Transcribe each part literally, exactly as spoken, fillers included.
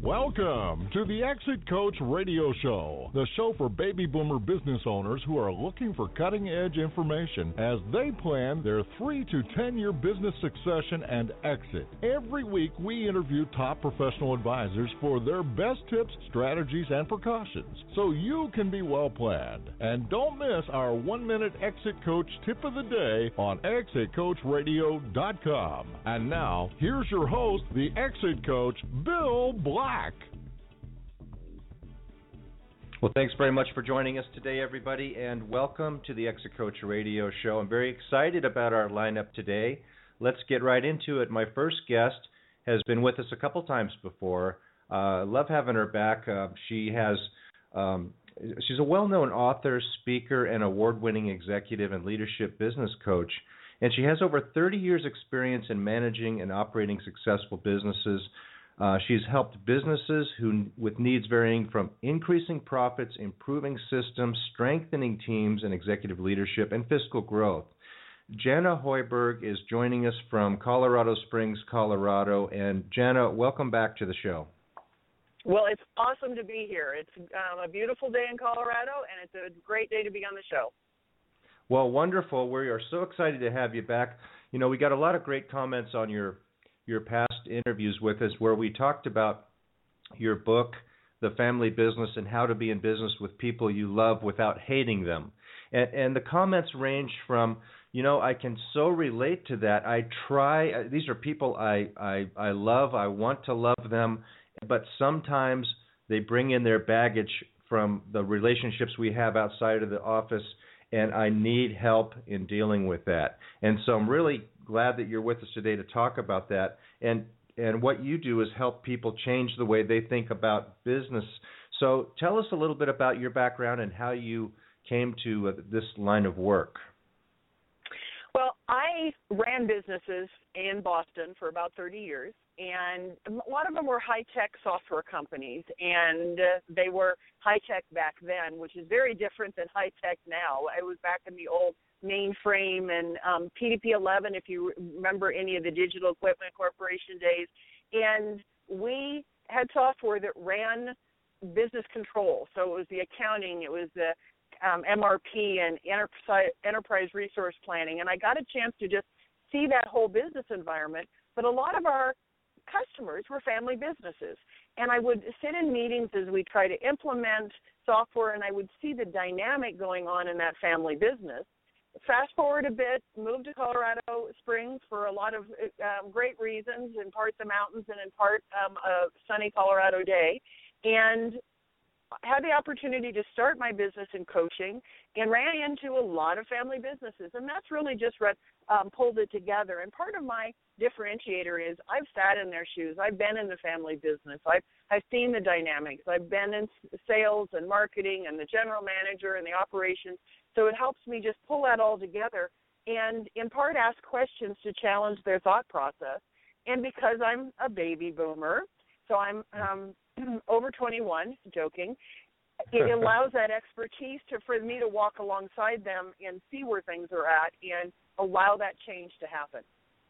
Welcome to the Exit Coach Radio Show, the show for baby boomer business owners who are looking for cutting-edge information as they plan their three to ten-year business succession and exit. Every week, we interview top professional advisors for their best tips, strategies, and precautions, so you can be well planned. And don't miss our one-minute Exit Coach tip of the day on exit coach radio dot com. And now, here's your host, the Exit Coach, Bill Black. Well, thanks very much for joining us today, everybody, and welcome to the Exit Coach Radio Show. I'm very excited about our lineup today. Let's get right into it. My first guest has been with us a couple times before. Uh, love having her back. Uh, she has, um, she's a well-known author, speaker, and award-winning executive and leadership business coach, and she has over thirty years' experience in managing and operating successful businesses. Uh, she's helped businesses who, with needs varying from increasing profits, improving systems, strengthening teams and executive leadership, and fiscal growth. Jana Hoiberg is joining us from Colorado Springs, Colorado. And Jana, welcome back to the show. Well, it's awesome to be here. It's um, a beautiful day in Colorado, and it's a great day to be on the show. Well, wonderful. We are so excited to have you back. You know, we got a lot of great comments on your your past interviews with us where we talked about your book, The Family Business, and how to be in business with people you love without hating them. And, and the comments range from, you know, I can so relate to that. I try, these are people I, I, I love, I want to love them, but sometimes they bring in their baggage from the relationships we have outside of the office, and I need help in dealing with that. And so I'm really glad that you're with us today to talk about that. And and what you do is help people change the way they think about business. So tell us a little bit about your background and how you came to uh, this line of work. Well, I ran businesses in Boston for about thirty years, and a lot of them were high-tech software companies, and uh, they were high-tech back then, which is very different than high-tech now. I was back in the old mainframe and um, P D P eleven, if you remember any of the Digital Equipment Corporation days, and we had software that ran business control. So it was the accounting, it was the um, M R P and enterprise, enterprise resource planning, and I got a chance to just see that whole business environment. But a lot of our customers were family businesses, and I would sit in meetings as we try to implement software, and I would see the dynamic going on in that family business. Fast forward a bit, moved to Colorado Springs for a lot of um, great reasons, in part the mountains and in part um, a sunny Colorado day, and had the opportunity to start my business in coaching and ran into a lot of family businesses, and that's really just what um, pulled it together. And part of my differentiator is I've sat in their shoes. I've been in the family business. I've, I've seen the dynamics. I've been in sales and marketing and the general manager and the operations. So it helps me just pull that all together and in part ask questions to challenge their thought process. And because I'm a baby boomer, so I'm um, over twenty-one, joking, it allows that expertise to for me to walk alongside them and see where things are at and allow that change to happen.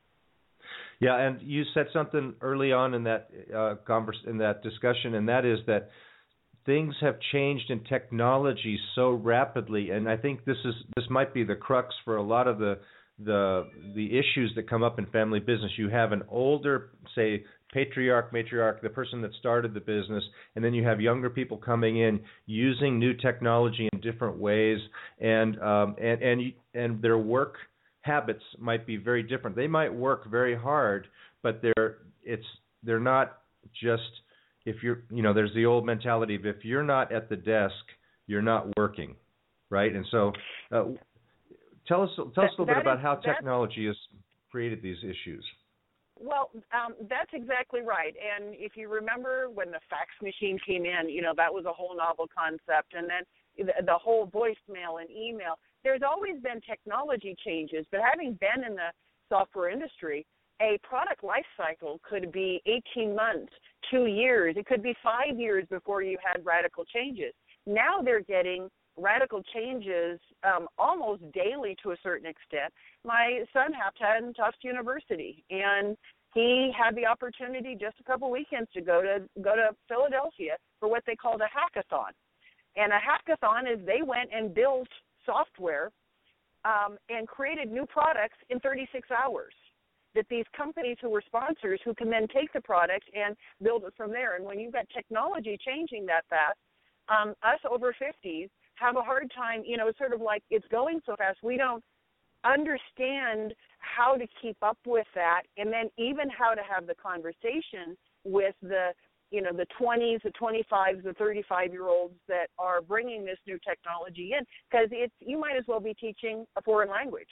Yeah, and you said something early on in that uh, converse, in that discussion, and that is that things have changed in technology so rapidly, and I think this is this might be the crux for a lot of the the the issues that come up in family business. You have an older, say, patriarch, matriarch, the person that started the business, and then you have younger people coming in using new technology in different ways, and um, and and and their work habits might be very different. They might work very hard, but they're it's they're not just if you're you know there's the old mentality of if you're not at the desk, you're not working, right? And so, uh, tell us tell us a little bit about how technology has created these issues. Well, um, that's exactly right. And if you remember when the fax machine came in, you know, that was a whole novel concept. And then the, the whole voicemail and email. There's always been technology changes, but having been in the software industry, a product life cycle could be eighteen months, two years. It could be five years before you had radical changes. Now they're getting radical changes um, almost daily to a certain extent. My son attended Tufts University, and he had the opportunity just a couple weekends to go to go to Philadelphia for what they called a hackathon. And a hackathon is they went and built software um, and created new products in thirty-six hours. That these companies who were sponsors who can then take the product and build it from there. And when you've got technology changing that fast, um, us over fifties have a hard time, you know, it's sort of like it's going so fast. We don't understand how to keep up with that, and then even how to have the conversation with the, you know, the twenties, the twenty-fives, the thirty-five-year-olds that are bringing this new technology in, because it's you might as well be teaching a foreign language.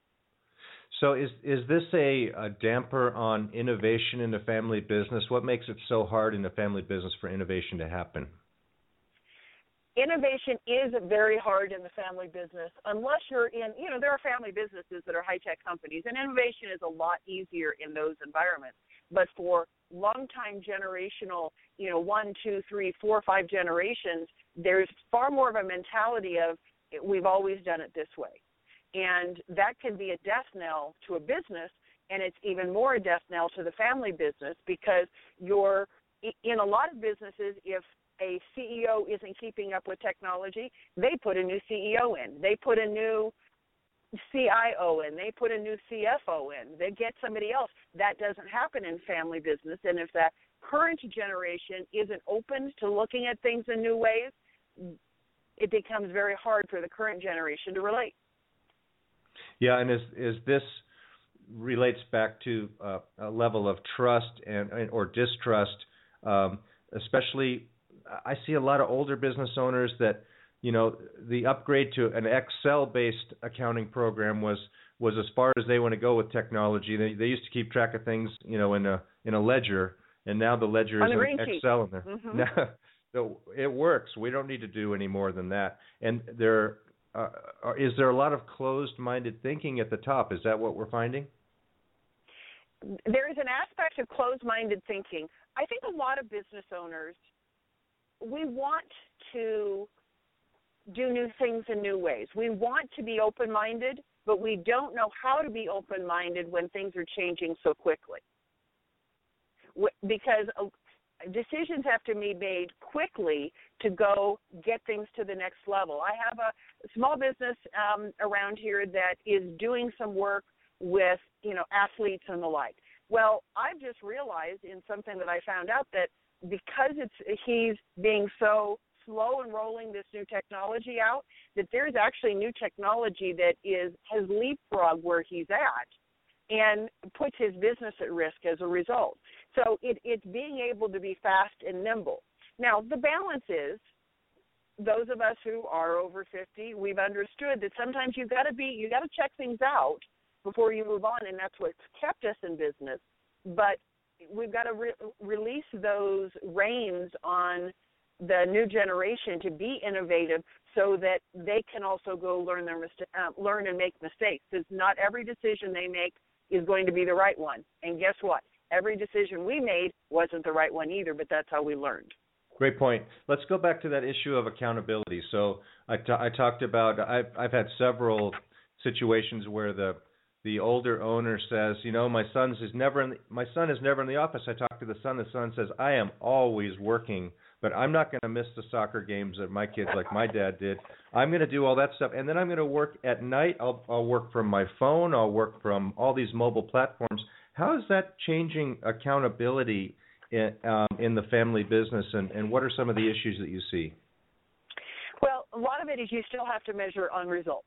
So is is this a, a damper on innovation in the family business? What makes it so hard in the family business for innovation to happen? Innovation is very hard in the family business unless you're in, you know, there are family businesses that are high-tech companies, and innovation is a lot easier in those environments. But for long-time generational, you know, one, two, three, four, five generations, there's far more of a mentality of we've always done it this way. And that can be a death knell to a business, and it's even more a death knell to the family business, because you're, in a lot of businesses, if a C E O isn't keeping up with technology, they put a new C E O in. They put a new C I O in. They put a new C F O in. They get somebody else. That doesn't happen in family business. And if that current generation isn't open to looking at things in new ways, it becomes very hard for the current generation to relate. Yeah, and is is this relates back to uh, a level of trust and or distrust, um, especially I see a lot of older business owners that, you know, the upgrade to an Excel-based accounting program was was as far as they want to go with technology. They they used to keep track of things, you know, in a in a ledger, and now the ledger is in Excel in there. Mm-hmm. Now, so it works. We don't need to do any more than that. And there. Uh, is there a lot of closed-minded thinking at the top? Is that what we're finding? There is an aspect of closed-minded thinking. I think a lot of business owners, we want to do new things in new ways. We want to be open-minded, but we don't know how to be open-minded when things are changing so quickly. Because decisions have to be made quickly to go get things to the next level. I have a small business um, around here that is doing some work with, you know, athletes and the like. Well, I've just realized in something that I found out that because it's he's being so slow in rolling this new technology out, that there's actually new technology that is has leapfrogged where he's at and puts his business at risk as a result. So it, it's being able to be fast and nimble. Now, the balance is, those of us who are over fifty, we've understood that sometimes you've got to be, you've got to check things out before you move on, and that's what's kept us in business. But we've got to re- release those reins on the new generation to be innovative so that they can also go learn their mista- uh, learn and make mistakes. Because not every decision they make is going to be the right one. And guess what? Every decision we made wasn't the right one either, but that's how we learned. Great point. Let's go back to that issue of accountability. So I, t- I talked about, I've, I've had several situations where the the older owner says, you know, my son's is never in the, my son is never in the office. I talk to the son. The son says, I am always working, but I'm not going to miss the soccer games of my kids like my dad did. I'm going to do all that stuff, and then I'm going to work at night. I'll, I'll work from my phone. I'll work from all these mobile platforms. How is that changing accountability in, um, in the family business, and, and what are some of the issues that you see? Well, a lot of it is you still have to measure on results.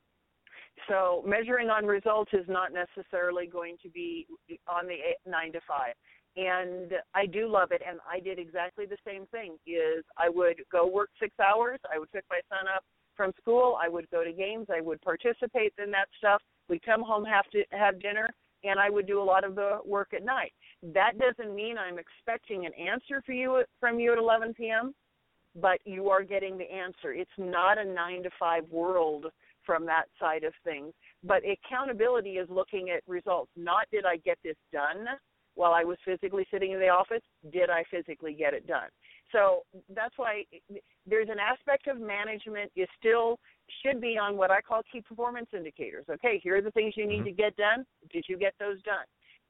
So measuring on results is not necessarily going to be on the eight, nine to five. And I do love it, and I did exactly the same thing. Is I would go work six hours. I would pick my son up from school. I would go to games. I would participate in that stuff. We'd come home, have to have dinner, and I would do a lot of the work at night. That doesn't mean I'm expecting an answer for you from you at eleven p.m., but you are getting the answer. It's not a nine to five world from that side of things. But accountability is looking at results. Not did I get this done while I was physically sitting in the office, did I physically get it done? So that's why there's an aspect of management is still should be on what I call key performance indicators. Okay, here are the things you need to get done. Did you get those done?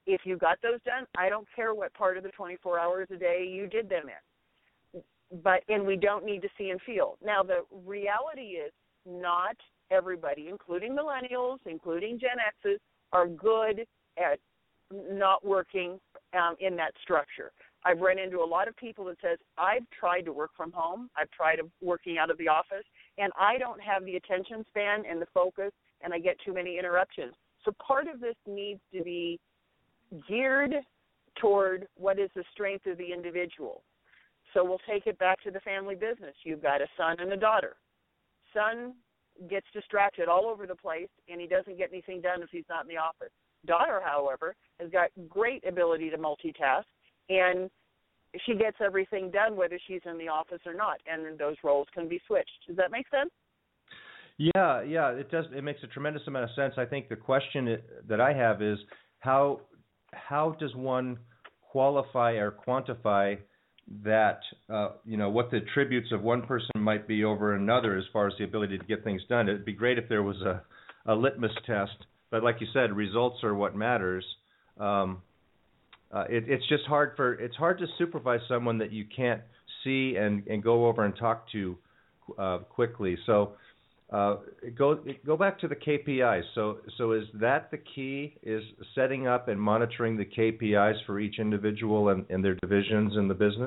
If you got those done, I don't care what part of the twenty-four hours a day you did them in. But, and we don't need to see and feel. Now, the reality is not everybody, including millennials, including Gen X's, are good at not working um, in that structure. I've run into a lot of people that says, I've tried to work from home, I've tried working out of the office, and I don't have the attention span and the focus, and I get too many interruptions. So part of this needs to be geared toward what is the strength of the individual. So we'll take it back to the family business. You've got a son and a daughter. Son gets distracted all over the place, and he doesn't get anything done if he's not in the office. Daughter, however, has got great ability to multitask, and she gets everything done whether she's in the office or not, and those roles can be switched. Does that make sense? Yeah, yeah, it does. It makes a tremendous amount of sense. I think the question that I have is how how does one qualify or quantify that, uh, you know, what the attributes of one person might be over another as far as the ability to get things done. It'd be great if there was a, a litmus test, but like you said, results are what matters. Um, uh, it, it's just hard for it's hard to supervise someone that you can't see and, and go over and talk to uh, quickly. So uh, go go back to the K P Is. So so is that the key? Is setting up and monitoring the K P Is for each individual and, and their divisions in the business?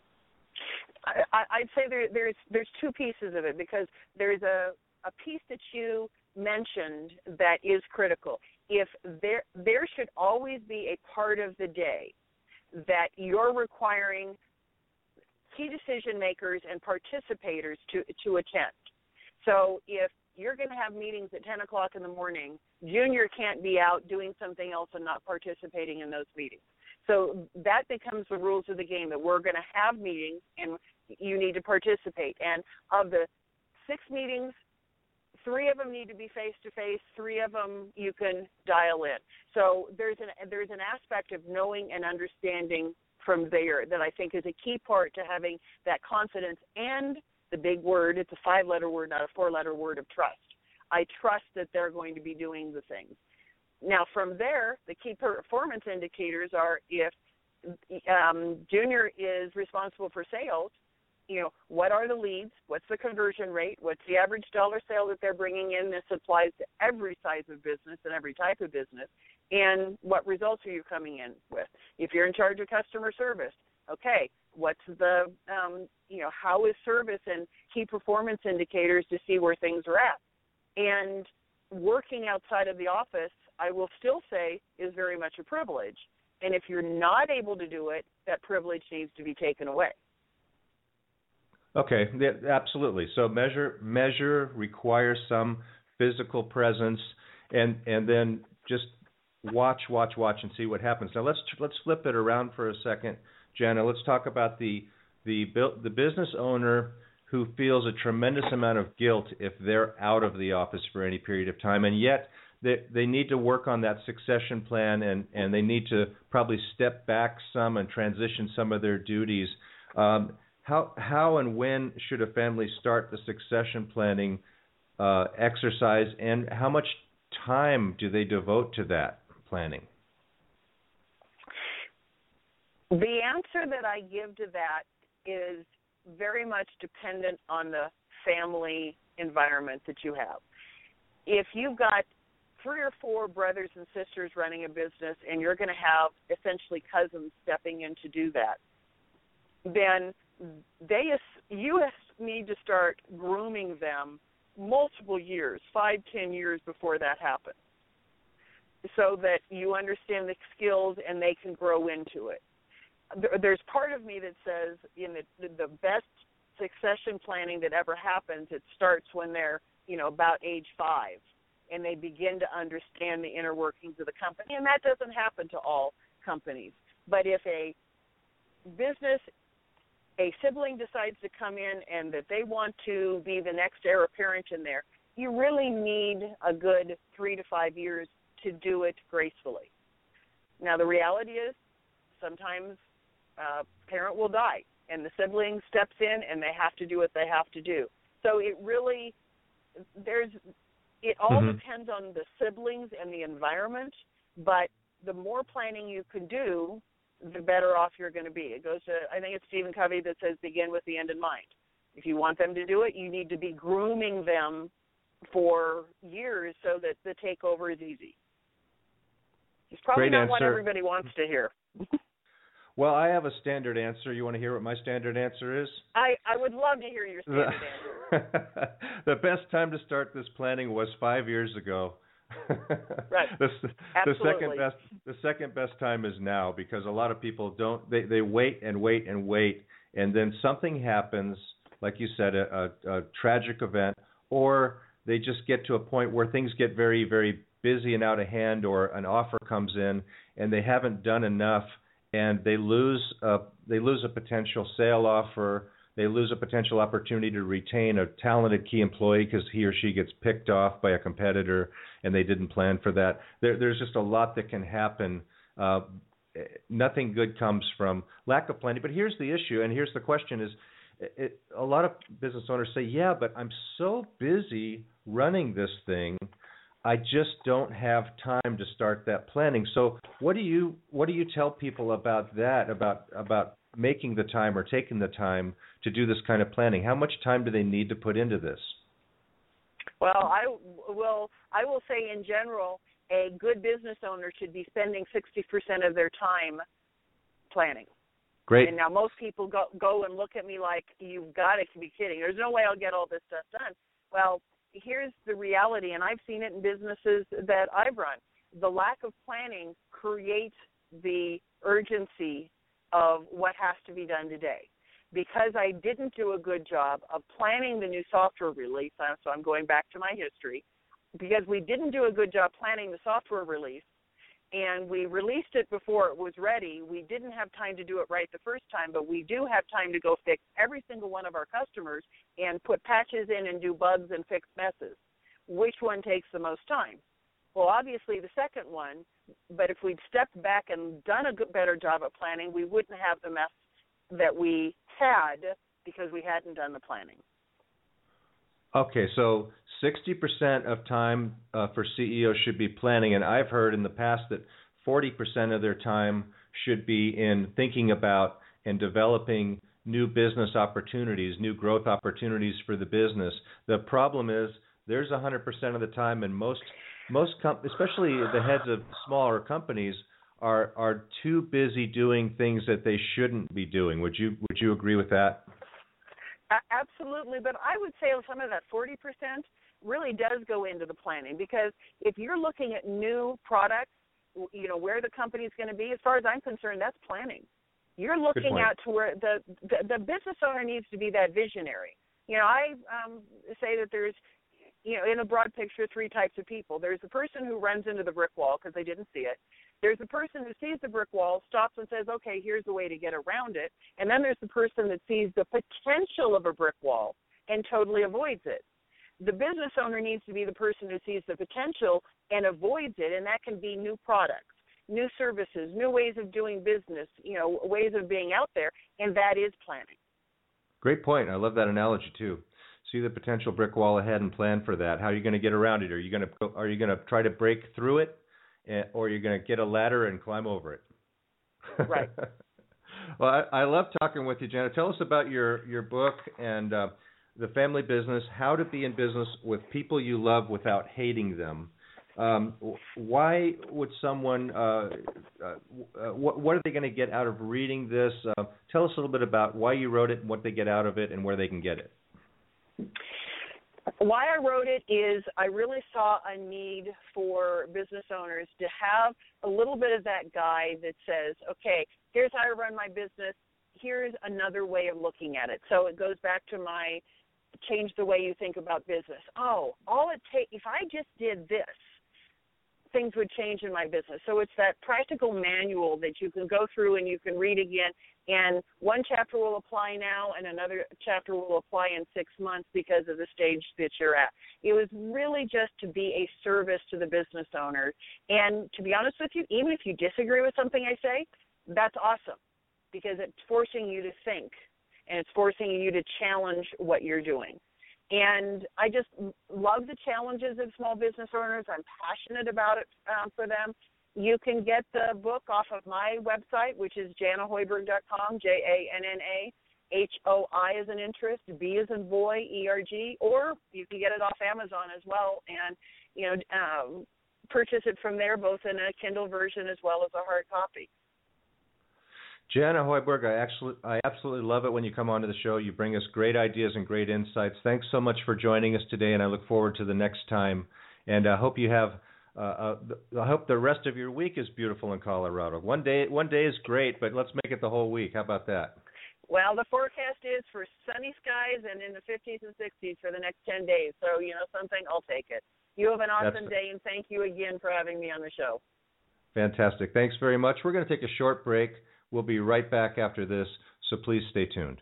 I, I'd say there, there's there's two pieces of it, because there's a, a piece that you mentioned that is critical. If there there should always be a part of the day that you're requiring key decision makers and participators to to attend. So if you're going to have meetings at ten o'clock in the morning, Junior can't be out doing something else and not participating in those meetings. So that becomes the rules of the game, that we're going to have meetings and you need to participate. And of the six meetings, three of them need to be face-to-face, three of them you can dial in. So there's an, there's an aspect of knowing and understanding from there that I think is a key part to having that confidence and the big word, it's a five-letter word, not a four-letter word, of trust. I trust that they're going to be doing the things. Now, from there, the key performance indicators are if um, Junior is responsible for sales, you know, what are the leads? What's the conversion rate? What's the average dollar sale that they're bringing in? This applies to every size of business and every type of business. And what results are you coming in with? If you're in charge of customer service, okay, what's the, um, you know, how is service and key performance indicators to see where things are at? And working outside of the office, I will still say, is very much a privilege. And if you're not able to do it, that privilege needs to be taken away. Okay, yeah, absolutely. So measure measure requires some physical presence, and and then just watch, watch, watch, and see what happens. Now let's let's flip it around for a second, Jana. Let's talk about the the the business owner who feels a tremendous amount of guilt if they're out of the office for any period of time, and yet they they need to work on that succession plan, and and they need to probably step back some and transition some of their duties. Um, How how and when should a family start the succession planning uh, exercise, and how much time do they devote to that planning? The answer that I give to that is very much dependent on the family environment that you have. If you've got three or four brothers and sisters running a business and you're going to have essentially cousins stepping in to do that, then they you need to start grooming them multiple years, five, ten years before that happens, so that you understand the skills and they can grow into it. There's part of me that says in the, the best succession planning that ever happens, it starts when they're, you know, about age five, and they begin to understand the inner workings of the company. And that doesn't happen to all companies. But if a business, a sibling decides to come in and that they want to be the next heir apparent in there, you really need a good three to five years to do it gracefully. Now, the reality is sometimes a parent will die, and the sibling steps in, and they have to do what they have to do. So it really, there's, it all mm-hmm. depends on the siblings and the environment, but the more planning you can do, the better off you're going to be. It goes to, I think it's Stephen Covey that says, begin with the end in mind. If you want them to do it, you need to be grooming them for years so that the takeover is easy. It's probably Great not answer. what everybody wants to hear. Well, I have a standard answer. You want to hear what my standard answer is? I, I would love to hear your standard answer. The best time to start this planning was five years ago. Right. the, the Absolutely. second best the second best time is now, because a lot of people don't they, they wait and wait and wait, and then something happens, like you said, a, a, a tragic event, or they just get to a point where things get very, very busy and out of hand, or an offer comes in and they haven't done enough, and they lose a, they lose a potential sale offer. They lose a potential opportunity to retain a talented key employee because he or she gets picked off by a competitor and they didn't plan for that. There, there's just a lot that can happen. Uh, nothing good comes from lack of planning. But here's the issue, and here's the question is, it, a lot of business owners say, yeah, but I'm so busy running this thing, I just don't have time to start that planning. So what do you what do you tell people about that, about about making the time or taking the time to do this kind of planning? How much time do they need to put into this? Well, I will I will say in general, a good business owner should be spending sixty percent of their time planning. Great. And now most people go go and look at me like, you've got to be kidding. There's no way I'll get all this stuff done. Well, here's the reality, and I've seen it in businesses that I've run. The lack of planning creates the urgency of what has to be done today. Because I didn't do a good job of planning the new software release, so I'm going back to my history, because we didn't do a good job planning the software release, and we released it before it was ready, we didn't have time to do it right the first time, but we do have time to go fix every single one of our customers and put patches in and do bugs and fix messes. Which one takes the most time? Well, obviously the second one, but if we'd stepped back and done a good, better job at planning, we wouldn't have the mess that we had because we hadn't done the planning. Okay, so sixty percent of time uh, for C E Os should be planning, and I've heard in the past that forty percent of their time should be in thinking about and developing new business opportunities, new growth opportunities for the business. The problem is there's one hundred percent of the time, and most, most com- especially the heads of smaller companies, are are too busy doing things that they shouldn't be doing. Would you would you agree with that? Absolutely, but I would say some of that forty percent really does go into the planning, because if you're looking at new products, you know, where the company's going to be, as far as I'm concerned, that's planning. You're looking out to where the, the the business owner needs to be that visionary. You know, I um, say that there's, you know, in a broad picture, three types of people. There's the person who runs into the brick wall because they didn't see it. There's the person who sees the brick wall, stops and says, okay, here's the way to get around it. And then there's the person that sees the potential of a brick wall and totally avoids it. The business owner needs to be the person who sees the potential and avoids it, and that can be new products, new services, new ways of doing business, you know, ways of being out there, and that is planning. Great point. I love that analogy too. See the potential brick wall ahead and plan for that. How are you going to get around it? Are you going to are you going to try to break through it, or are you going to get a ladder and climb over it? Right. Well, I, I love talking with you, Janet. Tell us about your your book and uh, the family business, how to be in business with people you love without hating them. Um, why would someone, uh, uh, what, what are they going to get out of reading this? Uh, tell us a little bit about why you wrote it and what they get out of it and where they can get it. Why I wrote it is I really saw a need for business owners to have a little bit of that guide that says, okay, here's how I run my business. Here's another way of looking at it. So it goes back to my change the way you think about business. Oh, all it takes, if I just did this, things would change in my business. So it's that practical manual that you can go through and you can read again, and one chapter will apply now and another chapter will apply in six months because of the stage that you're at. It was really just to be a service to the business owner. And to be honest with you, even if you disagree with something I say, that's awesome, because it's forcing you to think and it's forcing you to challenge what you're doing. And I just love the challenges of small business owners. I'm passionate about it um, for them. you can get the book off of my website, which is jana hoiberg dot com, J A N N A H O I as in interest, B as in boy, E R G, or you can get it off Amazon as well and, you know, um, purchase it from there, both in a Kindle version as well as a hard copy. Jana Hoiberg, I actually, I absolutely love it when you come onto the show. You bring us great ideas and great insights. Thanks so much for joining us today, and I look forward to the next time. And I hope you have, uh, uh, I hope the rest of your week is beautiful in Colorado. One day, one day is great, but let's make it the whole week. How about that? Well, the forecast is for sunny skies and in the fifties and sixties for the next ten days. So, you know, something, I'll take it. You have an awesome That's... day, and thank you again for having me on the show. Fantastic. Thanks very much. We're going to take a short break. We'll be right back after this, so please stay tuned.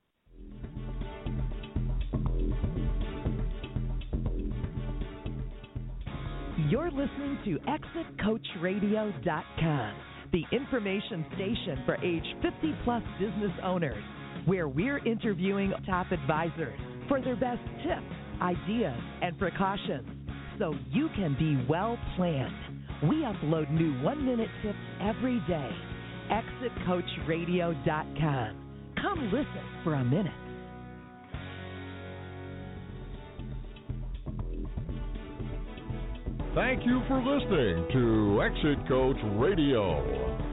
You're listening to exit coach radio dot com, the information station for age fifty plus business owners, where we're interviewing top advisors for their best tips, ideas, and precautions, so you can be well planned. We upload new one-minute tips every day. exit coach radio dot com. Come listen for a minute. Thank you for listening to Exit Coach Radio.